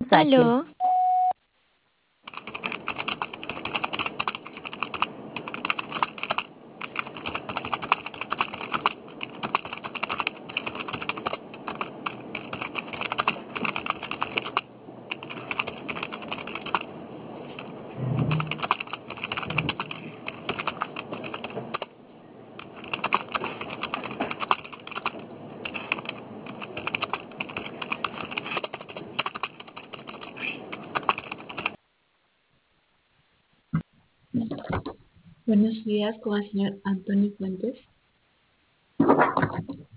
Aló, Sáchez. Buenos días con el señor Antonio Fuentes.